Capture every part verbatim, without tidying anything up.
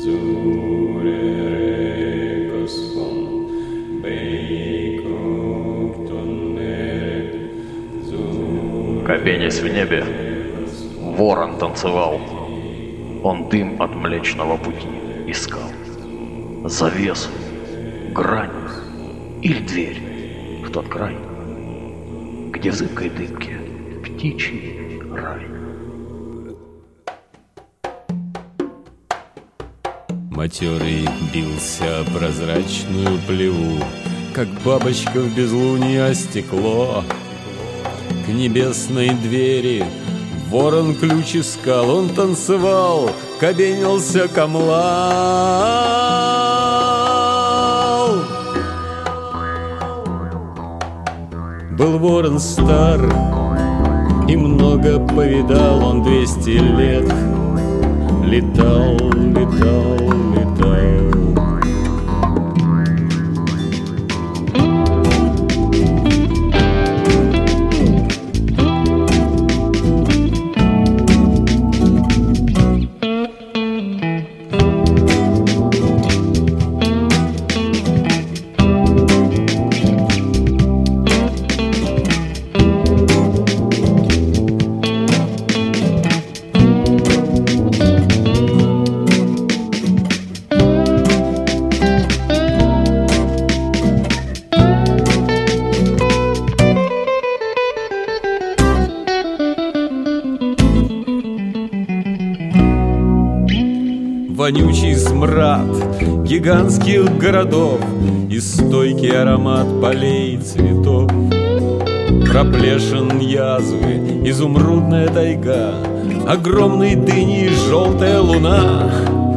Кабенясь в небе, ворон танцевал. Он дым от Млечного Пути искал. Завесу, грань или дверь в тот край, где в зыбкой дымке птичий рай. Матерый бился о прозрачную плеву, как бабочка в безлуние о стекло. К небесной двери ворон ключ искал, он танцевал, кабенился, камлал. Был ворон стар и много повидал, он двести лет летал, летал, летал. Вонючий смрад гигантских городов и стойкий аромат полей и цветов. Проплешин язвы, изумрудная тайга, огромные дыни и желтая луна.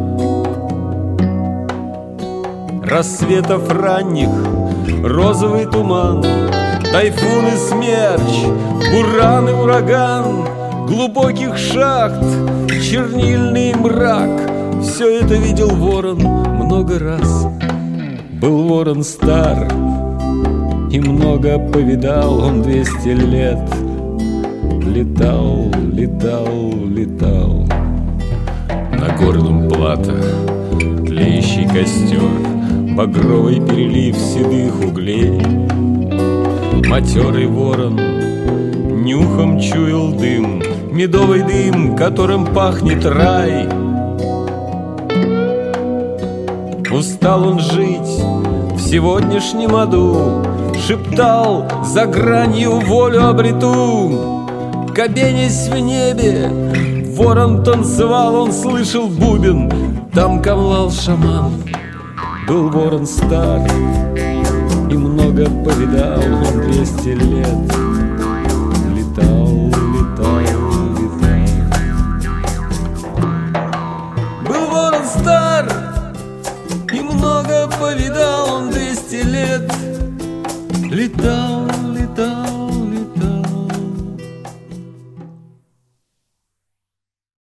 Рассветов ранних розовый туман, тайфун и смерч, буран и ураган, глубоких шахт, чернильный мрак. Все это видел ворон много раз. Был ворон стар и много повидал, он двести лет летал, летал, летал. На горном плато тлеющий костер, багровый перелив седых углей. Матерый ворон нюхом чуял дым, медовый дым, которым пахнет рай. Устал он жить в сегодняшнем аду, шептал: за гранью волю обрету. Кабенясь в небе, ворон танцевал, он слышал бубен, там камлал шаман. Был ворон стар и много повидал, он двести лет летал, летал, летал. Был ворон стар и много повидал, он двести лет летал.